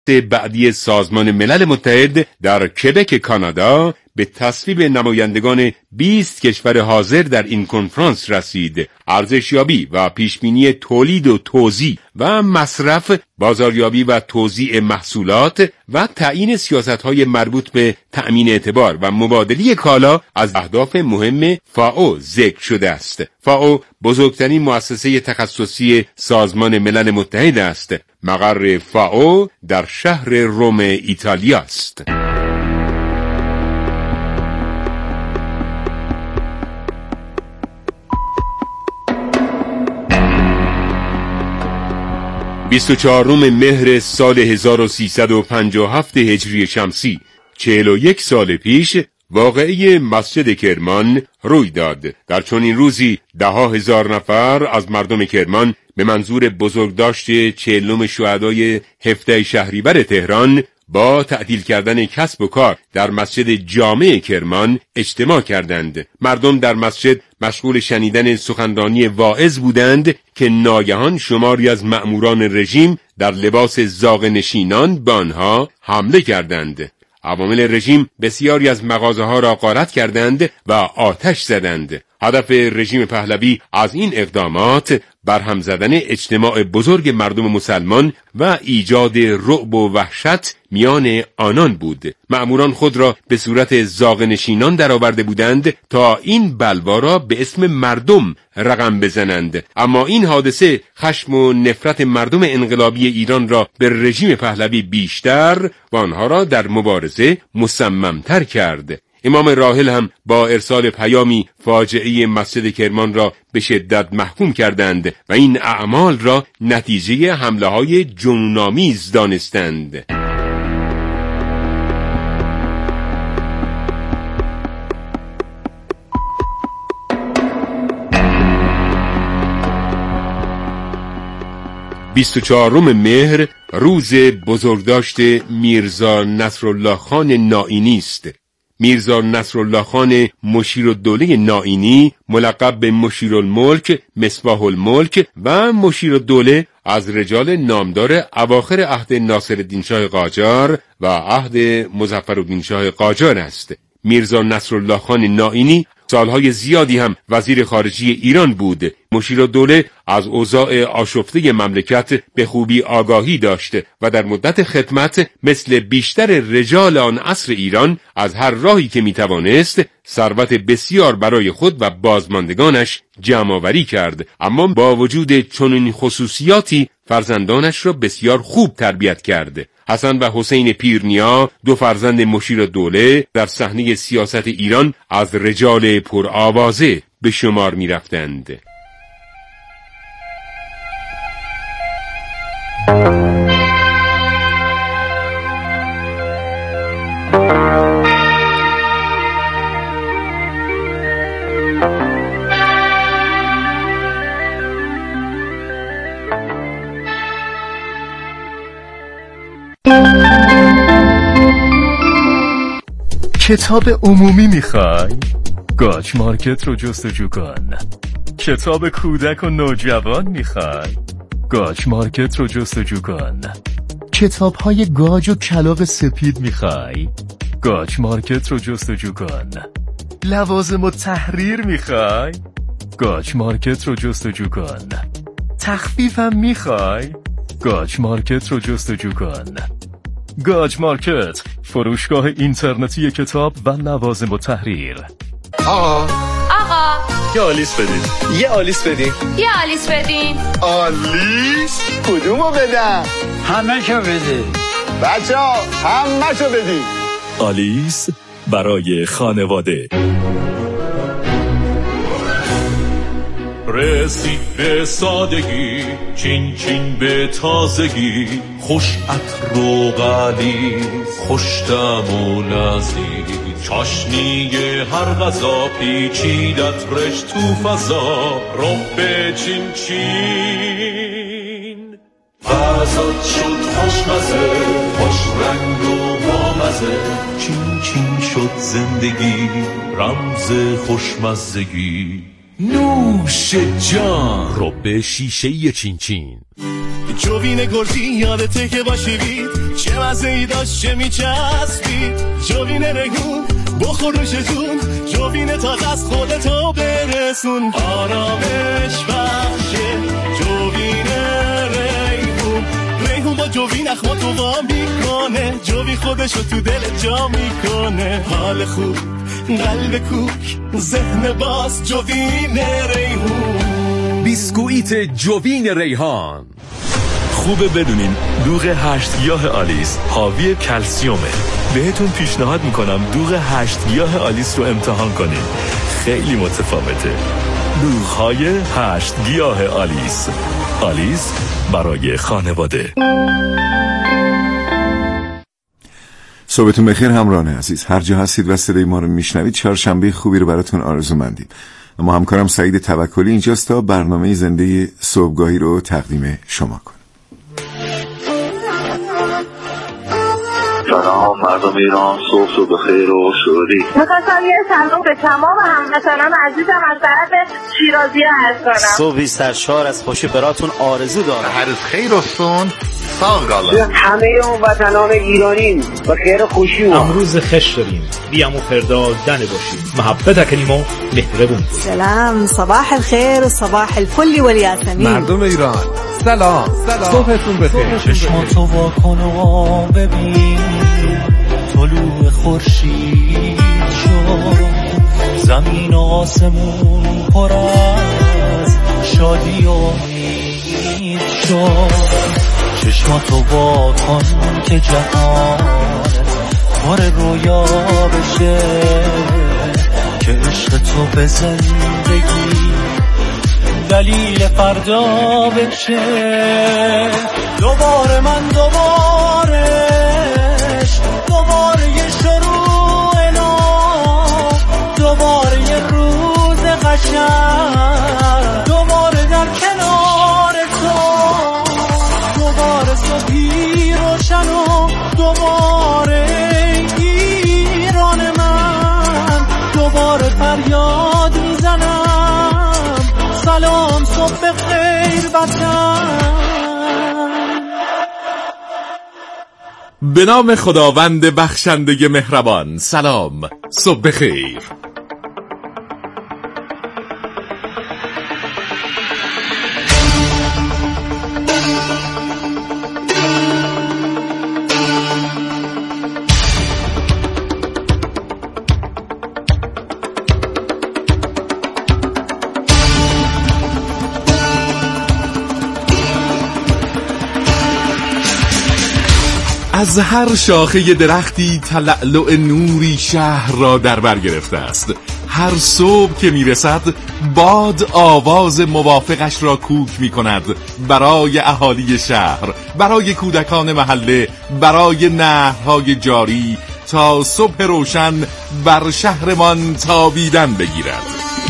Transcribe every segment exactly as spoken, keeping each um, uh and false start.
بعدی سازمان ملل متحد در کبک کانادا به تصویب نمایندگان بیست کشور حاضر در این کنفرانس رسید. ارزشیابی و پیشبینی تولید و توزیع و مصرف، بازاریابی و توزیع محصولات و تعیین سیاست‌های مربوط به تأمین اعتبار و مبادله کالا از اهداف مهم فاو ذکر شده است. فاو بزرگترین مؤسسه تخصصی سازمان ملل متحد است. مقر فاو در شهر روم ایتالیا است. بیست و چهارم مهر سال هزار و سیصد و پنجاه و هفت هجری شمسی، چهل و یک سال پیش، واقعه مسجد کرمان روی داد. در چنین روزی ده ها هزار نفر از مردم کرمان به منظور بزرگداشت چهلم شهدای هفده شهریور تهران با تعطیل کردن کسب و کار در مسجد جامع کرمان اجتماع کردند. مردم در مسجد مشغول شنیدن سخنرانی واعظ بودند که ناگهان شماری از مأموران رژیم در لباس زاغه‌نشینان به آنها حمله کردند. عوامل رژیم بسیاری از مغازه‌ها را غارت کردند و آتش زدند. هدف رژیم پهلوی از این اقدامات برهم زدن اجتماع بزرگ مردم مسلمان و ایجاد رعب و وحشت میان آنان بود. مأموران خود را به صورت زاغه‌نشینان درآورده بودند تا این بلوا را به اسم مردم رقم بزنند. اما این حادثه خشم و نفرت مردم انقلابی ایران را به رژیم پهلوی بیشتر و آنها را در مبارزه مصممتر کرد. امام راحل هم با ارسال پیامی فاجعه مسجد کرمان را به شدت محکوم کردند و این اعمال را نتیجه حمله‌های جنون‌آمیز دانستند. بیست و چهارم مهر روز بزرگداشت میرزا نصرالله خان نائینی است. میرزا نصرالله خان مشیرالدوله نائینی، ملقب به مشیرالملک، مصباح الملک و مشیرالدوله، از رجال نامدار اواخر عهد ناصرالدین شاه قاجار و عهد مظفرالدین شاه قاجار است. میرزا نصرالله خان نائینی سالهای زیادی هم وزیر خارجه ایران بود. مشیرالدوله از اوضاع آشفته مملکت به خوبی آگاهی داشت و در مدت خدمت مثل بیشتر رجال آن عصر ایران از هر راهی که میتوانست ثروت بسیار برای خود و بازماندگانش جمع‌آوری کرد. اما با وجود چنین خصوصیاتی فرزندانش را بسیار خوب تربیت کرد. حسن و حسین پیرنیا، دو فرزند مشیرالدوله، در صحنه سیاست ایران از رجال پرآوازه به شمار می رفتند. کتاب عمومی میخوای؟ گاچ مارکت رو جستجو کن. کتاب کودک و نوجوان میخوای؟ گاچ مارکت رو جستجو کن. کتاب های گاج و کلاغ سپید میخوای؟ گاچ مارکت رو جستجو کن. لوازم و تحریر میخوای؟ گاچ مارکت رو جستجو کن. تخفیفم میخوای؟ گاچ مارکت رو جستجو کن. گاج مارکت، فروشگاه اینترنتی کتاب و لوازم و تحریر. آقا آقا یه آلیس بدین. یه آلیس بدین. یه آلیس بدین. آلیس؟ کدومو بدم؟ همه شو بدین. بچه ها همه شو بدین. آلیس برای خانواده. رسید به سادگی، چین چین به تازگی، خوش عطر و غلیظ، خوش طعم و لذیذ، چاشنی هر غذا پیچیدت رشت تو فضا، رب چین چین فضات شد خوشمزه، خوش رنگ و بامزه، چین چین شد زندگی، رمز خوشمزگی. نوش جان، رب شیشه‌ای چین چین. جوین گرزی یادته که باشیدید چه مزه‌ای داشت چه میچسبید جوین ریحون بخور روش جون جوین تازه از خودتو برسون آرامش بخشه جوین ریحون ریحون با جوین اخماتو وا میکنه جوین خودشو تو دل جا میکنه حال خوب قلب کوک ذهن باز جوین ریحون بیسکویت جوین ریحان. خوبه بدونین دوغ هشت گیاه آلیس حاوی کلسیومه. بهتون پیشنهاد میکنم دوغ هشت گیاه آلیس رو امتحان کنین، خیلی متفاوته. دوغ‌های هشت گیاه آلیس. آلیس برای خانواده. صبحتون بخیر همراهان عزیز، هر جا هستید و صدای ما رو میشنوید، چهارشنبه خوبی رو براتون آرزومندیم. اما همکارم سعید توکلی اینجاست تا برنامه زنده صبحگاهی رو تقدیم شما کنه. سلام مردم ایران، صبح صبح بخیر و شادی. می‌خواستم یه سلام به تمام هموطنان عزیزم از طرف شیرازی عرض کنم. صبحی سرشار از خوشی براتون آرزو دارم. هر روز خیر و سون ساغالا. همه اون وطنان ایرانی و خیر خوشی و امروز خش داریم بیام و فردا دنه باشیم محبت کنیم و مهربون. سلام صباح الخير صباح الفل والياسمين. مردم ایران سلام سلام صبحتون بخیر. چشماتو واکن و ببین طلوع خورشید شد، زمین و آسمون پر از شادی و امید شد. چشماتو واکن که جهان پر رویا بشه، که عشق تو به زندگی دلیل فردا بشه. دوباره من دوبارش دوباره یه شروع نو، دوباره یه روز قشنگ، دوباره در کنار تو، دوباره صبحی روشن و دوباره ایران من، دوباره فریاد میزنم سلام صبح خیر وطن. به نام خداوند بخشنده مهربان. سلام صبح خیر. از هر شاخه درختی تلألؤ نوری شهر را در بر گرفته است. هر صبح که میرسد باد آواز موافقش را کوک می کند برای اهالی شهر، برای کودکان محله، برای نهرهای جاری، تا صبح روشن بر شهرمان تابیدن بگیرد.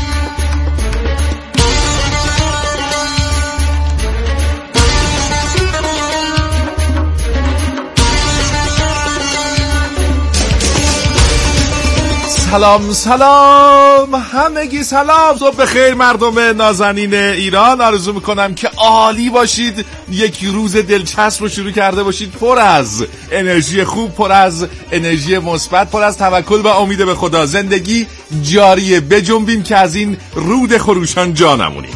سلام سلام همگی، سلام صبح بخیر مردم نازنین ایران. آرزو میکنم که عالی باشید، یک روز دلچسب رو شروع کرده باشید، پر از انرژی خوب، پر از انرژی مثبت، پر از توکل و امید به خدا. زندگی جاریه، بجنبیم که از این رود خروشان جا نمونیم.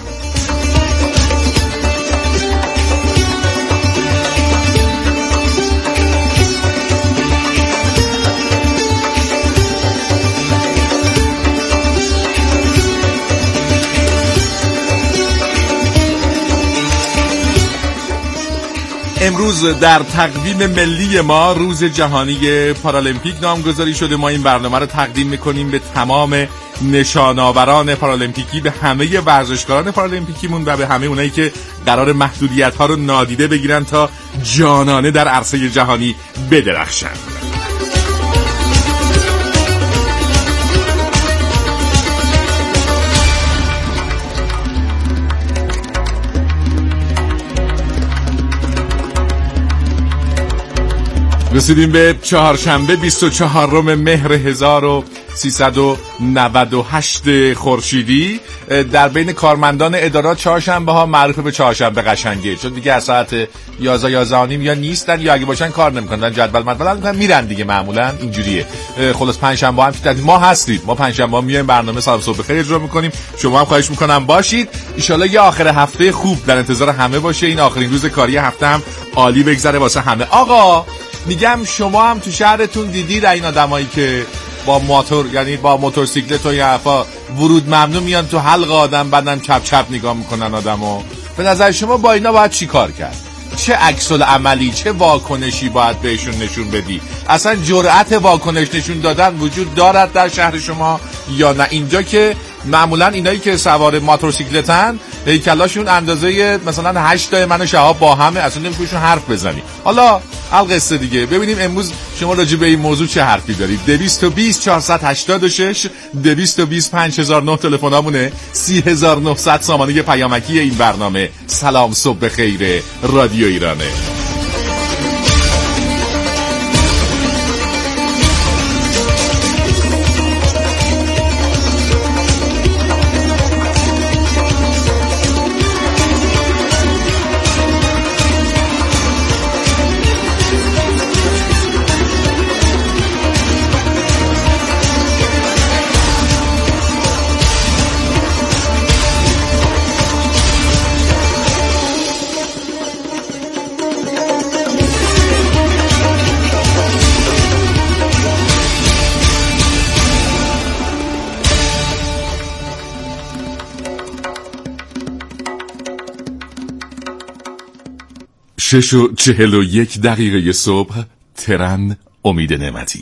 امروز در تقویم ملی ما روز جهانی پارالمپیک نامگذاری شده. ما این برنامه رو تقدیم میکنیم به تمام نشاناوران پارالمپیکی، به همه ورزشکاران پارالمپیکیمون و به همه اونایی که قرار محدودیت ها رو نادیده بگیرن تا جانانه در عرصه جهانی بدرخشن. رسیدیم به چهارشنبه بیست و چهارم مهر هزار و سیصد و نود و هشت خورشیدی. در بین کارمندان ادارات چهارشنبه ها معروف به چهارشنبه قشنگه، چون دیگه از ساعت یازده یازده و نیم یا نیستن یا اگه باشن کار نمیکنن، جدول مدول میکنن میرن دیگه، معمولا اینجوریه. خلاص پنجشنبه هم که ما هستید، ما پنجشنبه میایم برنامه سلام صبح بخیر اجرا میکنیم، شما هم خواهش میکنم باشید. ان شاءالله یه آخر هفته خوب در انتظار همه باشه، این آخرین روز کاری هفته هم عالی بگذره واسه همه. آقا میگم شما هم تو شهرتون دیدید این آدمایی که با موتور، یعنی با موتورسیکلت و یافا ورود ممنوع میان تو حلق آدم، بعدن چپ چپ نگاه میکنن آدمو. به نظر شما با اینا باید چی کار کرد؟ چه عکس العملی، چه واکنشی باید بهشون نشون بدی؟ اصلا جرأت واکنش نشون دادن وجود دارد در شهر شما یا نه؟ اینجا که معمولا اینایی که سوار موتورسیکلتن هیکلاشون اندازه مثلا هشت تا من و شهاب با همه، اصلا نمی‌تونیشون حرف بزنی. حالا القصه دیگه، ببینیم امروز شما راجع به این موضوع چه حرفی دارید. دویست و بیست چهارصد و هشتاد و شش دویست و بیست پنج هزار و نه تلفنامونه، سی هزار و نهصد سامانه پیامکی این برنامه سلام صبح بخیر رادیو ایرانه. شش و چهل و یک دقیقه صبح، ترن امید نعمتی.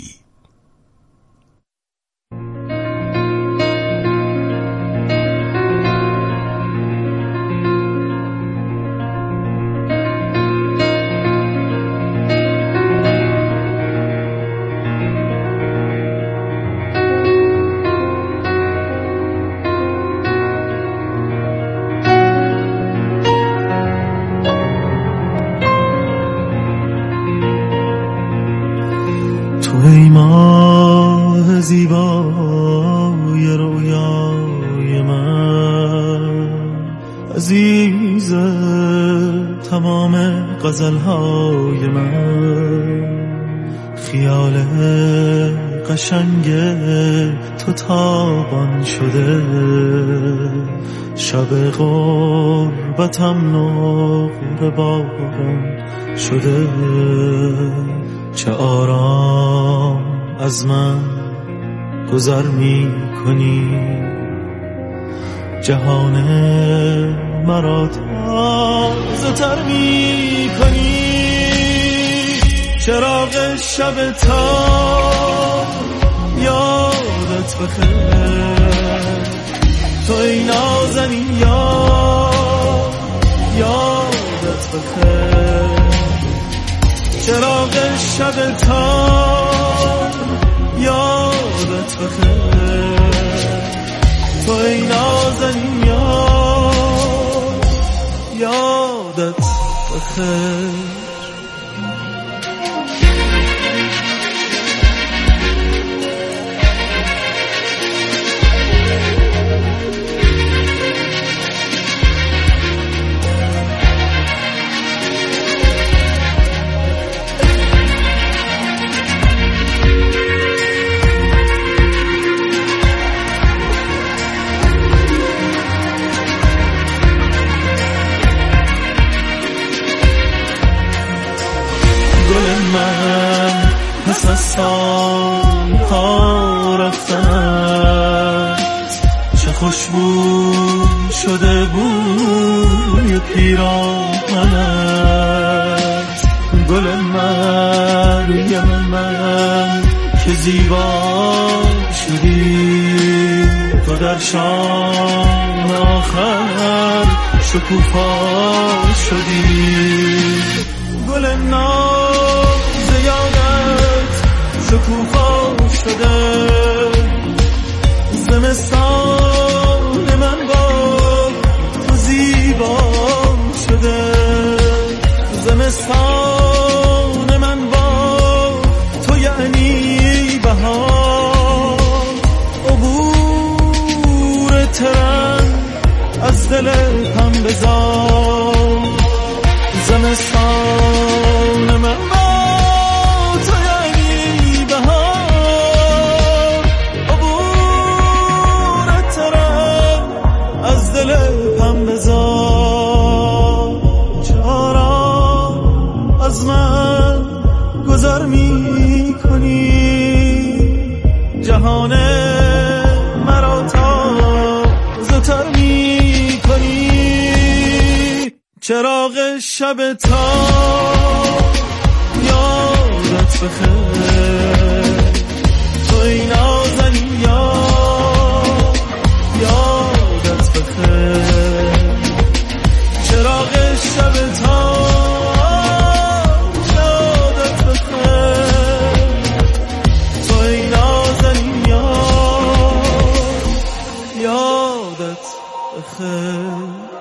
ای ماه زیبای رویای من، عزیز تمام غزلهای من، خیال قشنگ تو تابان شده، شب غربتم نقل باران شده، چه آرام از من گذر می کنی، جهان مرا تازه تر می کنی، چراغ شب تا یادت بخیر، تو ای نازنین یاد یادت بخیر، چراغ شب تا یادت بخیر، تو ای نازنین یاد یادت بخیر. پس از سالها رفتنت چه خوشبو شده بوی پیراهنت، گل مریم من که زیبا شدی، تو در شام آخر شکوفا شدی، گل ناز یادت شکوفا شده، زمستان من با تو زیبا شده، زمستان من با دل هم بذار زمستان من با تو یعنی بهار عبورت تره از دل هم بذار چرا از من گذر می کنی جهان مرا تازه‌تر می کنی چراغ شب تا یادت بخیر توی نازنین یاد یادت بخیر چراغ شب تا یادت بخیر توی نازنین یاد یادت بخیر.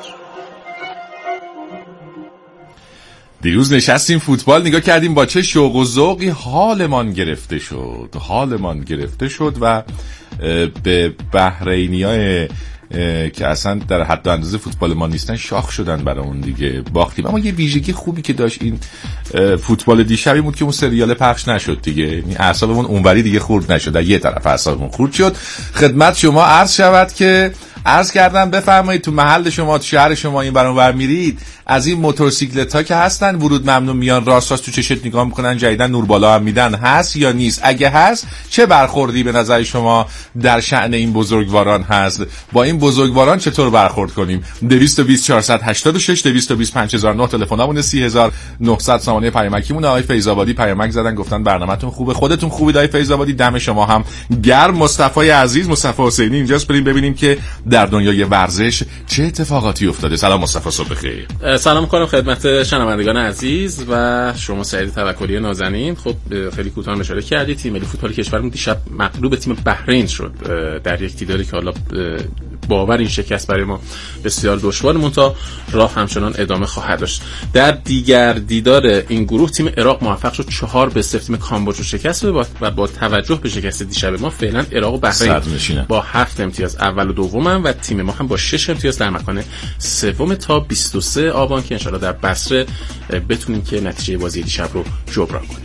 دیروز نشستیم فوتبال نگاه کردیم با چه شوق و ذوقی حالمان گرفته شد حالمان گرفته شد و به بحرینیای که اصلا در حد و اندازه فوتبال ما نیستن شاخ شدن برای اون دیگه باختیم. اما یه ویژگی خوبی که داشت این فوتبال دیشبی بود که اون سریال پخش نشد دیگه، این اعصابمون اونوری دیگه خورد نشد، در یه طرف اعصابمون خورد شد. خدمت شما عرض شود که عرض کردم بفرمایید تو محل شما تو شهر شما این برام ور میرید از این موتورسیکلت ها که هستن ورود ممنوع میان راست راست تو چشت نگاه میکنن جدیدن نور بالا هم میدن هست یا نیست؟ اگه هست چه برخوردی به نظر شما در شأن این بزرگواران هست؟ با این بزرگواران چطور برخورد کنیم؟ دویست و بیست چهارصد و هشتاد و شش دویست و بیست پنج هزار و نه تلفنمون سی هزار و نهصد سامانه پیامکیمون. آقای فیض‌آبادی پیامک زدن گفتن برنامه‌تون خوبه، خودتون خوبید آقای فیض‌آبادی، دم شما هم گرم. مصطفی عزیز مصطفی حسینی اینجاست، بریم ببینیم که در دنیای ورزش چه اتفاقاتی افتاده. سلام مصطفی، صبح بخیر. سلام می‌کنم خدمت شنوندگان عزیز و شما سعید توکلی نازنین. خب خیلی کوتاه اشاره کردید تیم ملی فوتبال کشورمون دیشب مغلوب تیم بحرین شد در یک دیداری که حالا باور این شکست برای ما بسیار دشوار مونتا راه همچنان ادامه خواهد داشت. در دیگر دیدار این گروه تیم عراق موفق شد چهار به صفر تیم کامبوج رو شکست بده و با توجه به شکست دیشب ما فعلا عراق و بحرین با هفت امتیاز اول و دومن و تیم ما هم با شش امتیاز در مکان سوم تا بیست و سه آبان که انشالله در بصره بتونیم که نتیجه بازی دیشب رو جبران کنیم.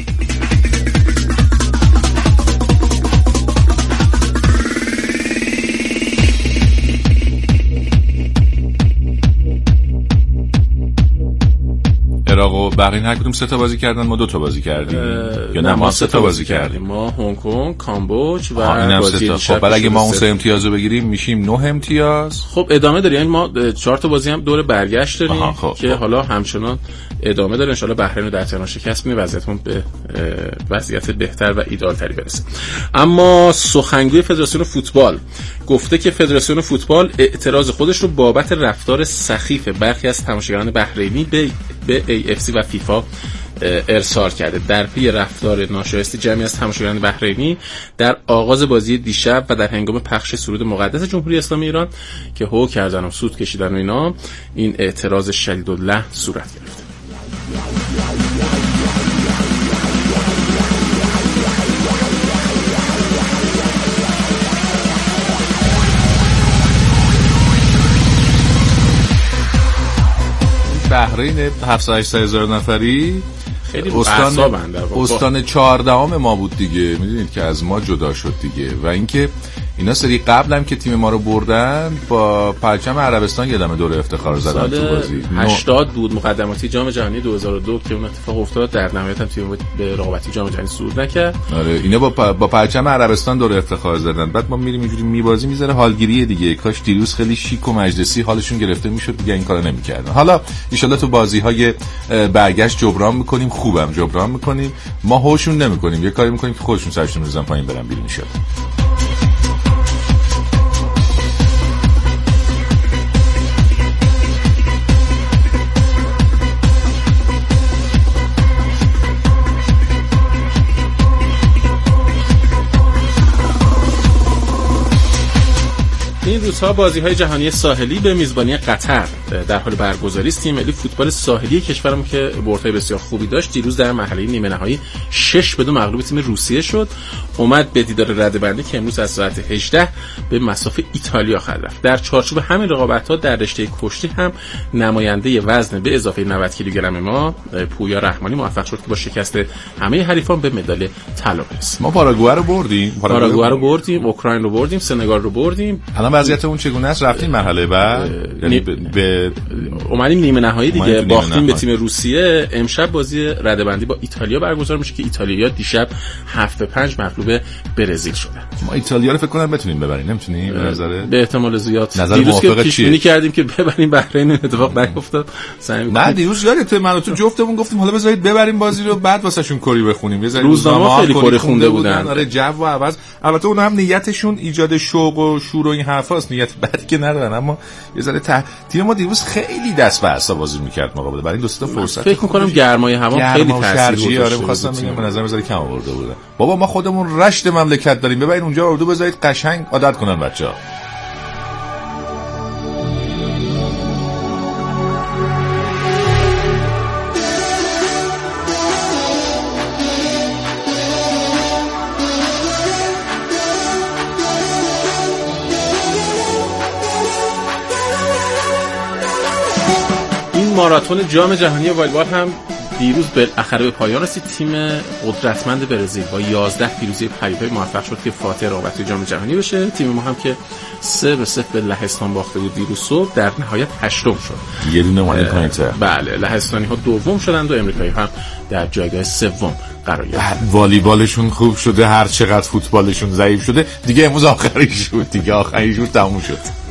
عراق و بحرین هر کدوم سه تا بازی کردن، ما دو تا بازی کردیم یا نه ما سه تا بازی کردیم. ما هنگ کنگ، کامبوج و بازی دیشب. خب اگه ما اون سه امتیازو بگیریم میشیم نه امتیاز. خب ادامه داره، یعنی ما چهار تا بازی هم دور برگشت داریم خب که خب. حالا همچنان ادامه داره. ان شاءالله بحرین رو در تهران شکست میده وضعیتمون به وضعیت بهتر و ایدئال تری برسه. اما سخنگوی فدراسیون فوتبال گفته که فدراسیون فوتبال اعتراض خودش رو بابت رفتار سخیف برخی از تماشاگران بحرینی به به ای اف سی و فیفا ارسال کرده در پی رفتار ناشایست جمعی از تماشاگران بحرینی در آغاز بازی دیشب و در هنگام پخش سرود مقدس جمهوری اسلامی ایران که هو کردن و سود کشیدن و اینا. این اعتراض شدید اللحن صورت گرفت. بحرین هفتصد هشتصد هزار نفری خیلی استان استان چهاردهم ما بود دیگه، میدونید که از ما جدا شد دیگه. و اینکه اینا سری قبل هم که تیم ما رو بردن با پرچم عربستان یادم دوره افتخار زدن تو بازی هشتاد بود مقدماتی جام جهانی دو هزار و دو که اون اتفاق افتاد، در نهایت هم تیم به رقابتی جام جهانی صعود نکرد. آره اینا با پ... با پرچم عربستان دوره افتخار زدن، بعد ما میریم اینجوری میبازیم میذاره حالگیری دیگه. کاش دیروز خیلی شیک و مجلسی حالشون گرفته میشد دیگه، این کارو نمیکردن. حالا ان شاءالله تو بازی‌های برگشت جبران میکنیم، خوبم جبران میکنیم. ما هوشون نمیکنیم، یه کاری میکنیم که خودشون سرشون میذارن پایین برن بیرون شد. این روزها بازی‌های جهانی ساحلی به میزبانی قطر در حال برگزاری است. تیم ملی فوتبال ساحلی کشورمون که بردهای بسیار خوبی داشت دیروز در مرحله نیمه نهایی شش به دو مغلوب تیم روسیه شد. اومد به دیدار رده‌بندی که امروز از ساعت هجده به مسافه ایتالیا خواهد رفت. در چارچوب همین رقابت‌ها در رشته کشتی هم نماینده وزن به اضافه نود کیلوگرم ما پویا رحمانی موفق شد که با شکست همه حریفان به مدال طلا برسه. ما پاراگوئه رو بردیم، پاراگوئه رو بردیم، اوکراین رو بردیم، سنگال رو بردیم. الان وضعیت اون چگونه است؟ رفتیم مرحله بعد، یعنی به اومدیم نیمه نهایی دیگه، باختیم به تیم روسیه. امشب بازی رده‌بندی با ایتالیا برگزار میشه که ایتالیا دیشب هفت به پنج مغلوب برزیل شده. ما ایتالیا رو فکر کنم بتونیم ببریم، نمیتونیم؟ به نظر به احتمال زیاد. دیروز که پیش بینی کردیم که ببریم بحرین، اتفاق نیفتاد. نه دیروز یادت من و تو جفتمون گفتیم حالا بذارید ببریم بازی رو بعد واسهشون کری بخونیم. یه روزنامه خیلی کری خونده بودن. آره جو و عوض. البته اون هم نیتشون ایجاد شوق و شور و این حرفاست، نیت بدی که ندارن، اما یه ذره ته... تیم ما دیروز خیلی دست به اعصاب بازی می‌کرد مقابل. برای دو تا فرصت فکر می‌کنم گرمای هوا خیلی تاثیر گذاشته. آره می‌خواستم بگم به نظر میاد کم آورده بوده. بابا ما خودمون رشت مملکت داریم، ببرید اونجا اردو بذارید قشنگ عادت کنن بچه‌ها. ماراتون جام جهانی والیبال هم دیروز بالاخره به پایان رسید. تیم قدرتمند برزیل با یازده پیروزی پریپای موفق شد که فاتح رقابت جام جهانی بشه. تیم ما هم که سه به صفر به لهستان باخته بود دیروز صبح، در نهایت هشتم شد. یه دونه اومد پایین‌تر. بله، لهستانی ها دوم شدند و امریکایی هم در جایگاه سوم قرار گرفتند. والیبالشون خوب شده، هر چقدر فوتبالشون ضعیف شده، دیگه امروز آخری شد، دیگه آخری شد، تموم شد.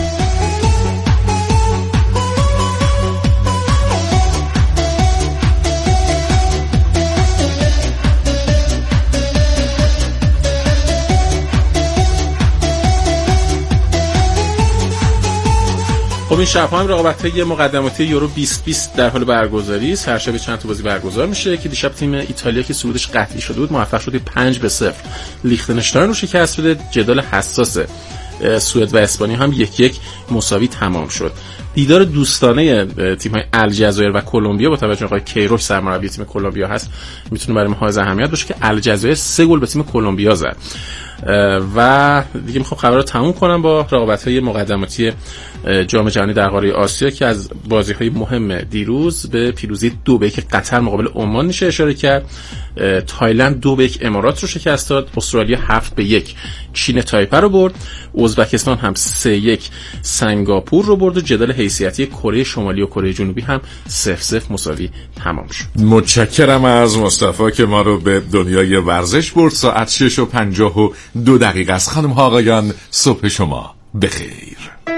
خب این شب هم رقابت‌های مقدماتی یورو بیست بیست در حال برگزاری است. هر شب چند تا بازی برگزار میشه که دیشب تیم ایتالیا که صعودش قطعی شده بود موفق شد پنج به صفر لیختنشتاین رو شکست بده. جدال حساس سوئد و اسپانیا هم یک یک مساوی تمام شد. دیدار دوستانه تیم‌های الجزایر و کلمبیا با توجه آقای کیروش سرمربی تیم کلمبیا هست میتونه برای ما حائز اهمیت باشه که الجزایر سه گل به تیم کلمبیا زد. و دیگه میخوام خبر رو تموم کنم با رقابت‌های مقدماتی جام جهانی در قاره آسیا که از بازی‌های مهم دیروز به پیروزی دو به یک قطر مقابل عمان میشه اشاره کرد. تایلند دو به یک امارات رو شکست داد. استرالیا هفت به یک چین تایپه رو برد. ازبکستان هم سه یک سنگاپور رو برد و جدال حیثیتی کره شمالی و کره جنوبی هم صفر صفر مساوی تمام شد. متشکرم از مصطفی که ما رو به دنیای ورزش برد. ساعت شش و پنجاه و دو دقیقه است. خانم ها آقایان، صبح شما بخیر.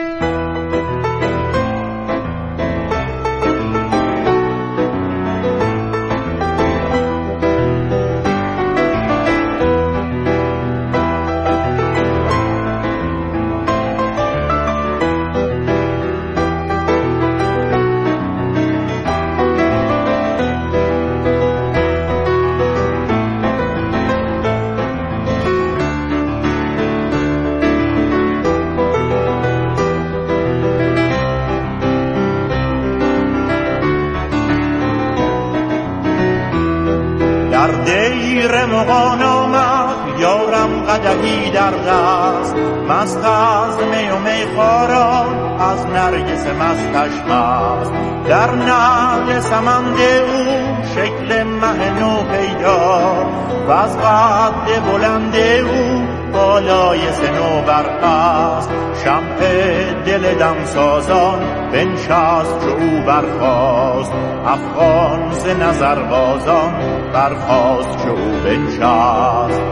قدحی در دست مست از می و میخواران از نرگس مستش مست در نهر سمند او شکل مه نو پیدا و از قد بلند او بالای سنو برقصد شمع دل دم سازان بنشست چو او برخاست افغان ز نظر بازان برخاست چو او بنشست.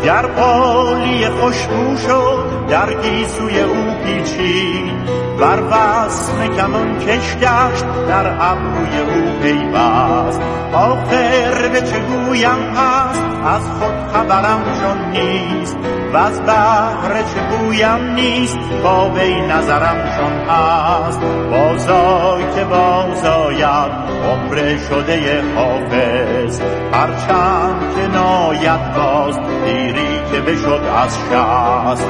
گر قالی خوشبو شد در گیسوی او پیچید بر وسم کمان کش گشت در ابروی او پیوست آخر به چه گویم هست از خود خبرم چون نیست و از بحر چه گویم نیست با وی نظرم چون هست بازای که بازاید عمر شده حافظ هرچند که ناید باز دیری که بشد از شست.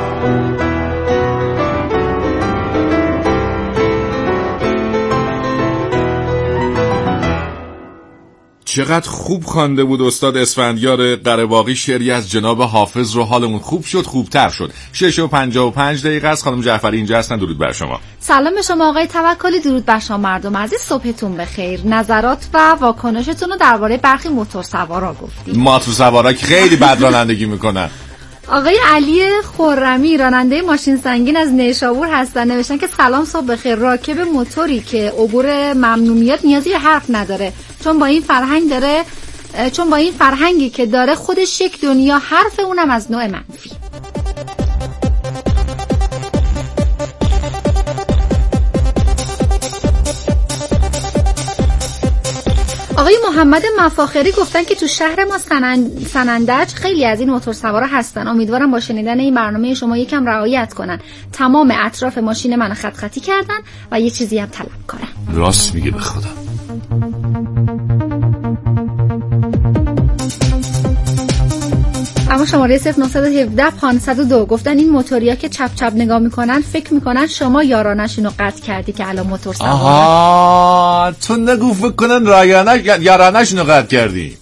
چقدر خوب خوانده بود استاد اسفندیار قره‌باقی شعری از جناب حافظ رو. حالمون خوب شد، خوبتر شد. شش و پنجاه و پنج دقیقه است. خانم جعفری اینجا هستن. درود بر شما. سلام به شما آقای توکلی. درود بر شما مردم عزیز. صبحتون بخیر. نظرات و واکنشتون رو درباره برخی موتورسوارا گفتید. موتورسوارا که خیلی بد رانندگی میکنن. آقای علی خرمی راننده ماشین سنگین از نیشابور هستن. نوشتن که سلام صبح بخیر. راکب موتوری که عبور ممنوعیت نیازی به حرف نداره چون با این فرهنگ داره چون با این فرهنگی که داره خودش یک دنیا حرف اونم از نوع منفی. آقای محمد مفاخری گفتن که تو شهر ما سنندج خیلی از این موتورسوارا هستن. امیدوارم با شنیدن این برنامه شما یکم رعایت کنن. تمام اطراف ماشین من خط خطی کردن و یه چیزی هم طلب کنن. راست میگه به خدا. اما شماره صفر نه یک هفت پانصد و دو گفتن این موتوریا که چپ چپ نگاه میکنن فکر میکنن شما یارانشونو قطع کردی که الان موتور سواره. آها تو نگو فکر کنن رایانش یارانشونو قطع کردی.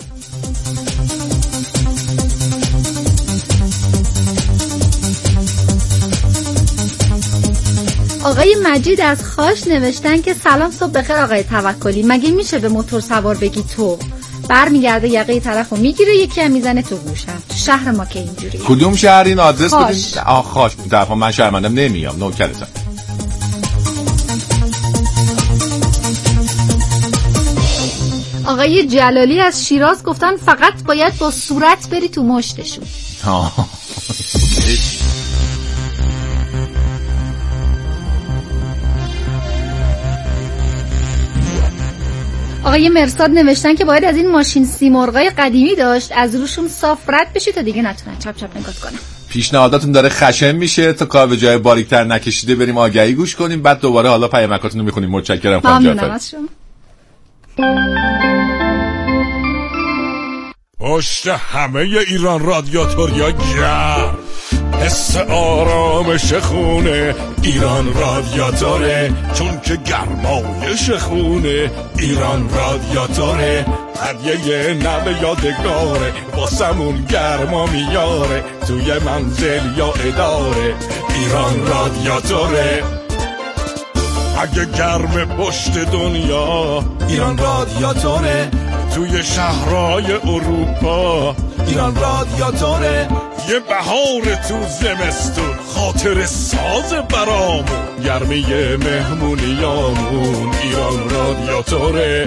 آقای مجید از خاش نوشتن که سلام صبح بخیر آقای توکلی. مگه میشه به موتور سوار بگی تو؟ برمیگرده یقه طرفو میگیره یکی هم میزنه تو گوشم. تو شهر ما که اینجوریه. کدوم شهر این آدرس بدین؟ آ خاش طرفا من شهرمندم نمیام نوکرتم. آقای جلالی از شیراز گفتن فقط باید با صورت بری تو مشتشون. آقای مرساد نوشتن که باید از این ماشین سیمرغای قدیمی داشت از روشون صاف رد بشی تا دیگه نتونن چپ چپ نگاه کنن. پیشنهاداتون داره خشن میشه تا کار به جای باریکتر نکشیده بریم آگهی گوش کنیم بعد دوباره حالا پیامکاتون رو میخونیم. متشکرم خانم جعفری. ممنونم از شما. پشت همه ایران رادیاتوریا گرم حس آرامش خونه ایران رادیاتوره چون که گرمایش خونه ایران رادیاتوره هدیه نو یادگاره واسمون گرما میاره توی منزل یا اداره ایران رادیاتوره اگه گرم پشت دنیا ایران رادیاتوره توی شهرهای اروپا ایران رادیاتوره یه بهار تو زمستون خاطر ساز برامون گرمی مهمونیامون ایران رادیاتوره.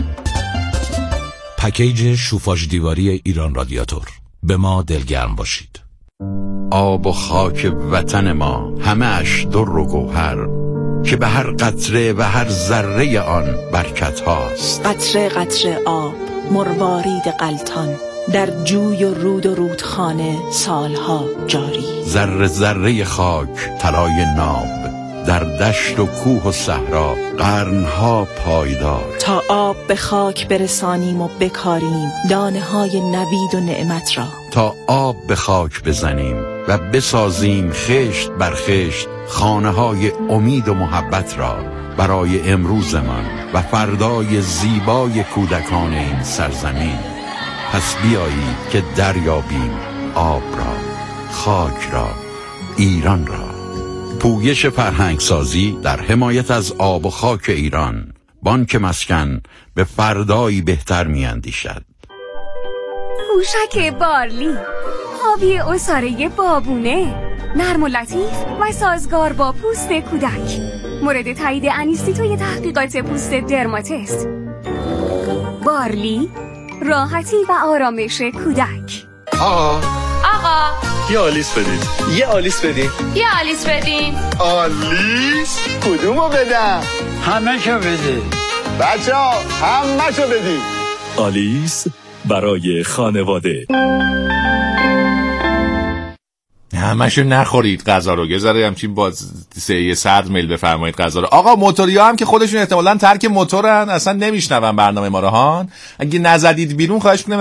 پکیج شوفاژ دیواری ایران رادیاتور. به ما دلگرم باشید. آب و خاک وطن ما همه اش در و گوهر که به هر قطره و هر ذره آن برکت هاست. قطره قطره آب مروارید غلطان در جوی و رود و رودخانه سالها جاری. ذره ذره خاک طلای ناب در دشت و کوه و صحرا قرنها پایدار. تا آب به خاک برسانیم و بکاریم دانه های نوید و نعمت را. تا آب به خاک بزنیم و بسازیم خشت بر خشت خانه های امید و محبت را برای امروزمان و فردای زیبای کودکان این سرزمین. پس بیایید که دریابیم آب را، خاک را، ایران را. پویش فرهنگسازی در حمایت از آب و خاک ایران. بانک مسکن به فردایی بهتر میاندیشد. پوشک بارلی، حاوی عصاره بابونه، نرم و لطیف و سازگار با پوست کودک. مورد تایید انیستیتوی تحقیقات پوست درماتست. بارلی، راحتی و آرامش کودک. آقا آقا آقا. یه آلیس بدین. یه آلیس بدین. یه آلیس بدین. آلیس؟ کدومو بدم؟ همه شو بدین. بچه ها همه شو بدین. آلیس برای خانواده. همشو نخورید غذا رو، یه ذره همچین با سه صد میل بفرمایید غذا رو. آقا موتوریا هم که خودشون احتمالاً ترک موتورن، اصلا نمیشنون برنامه ما رو هان. اگه نزدید بیرون خواهش می‌کنم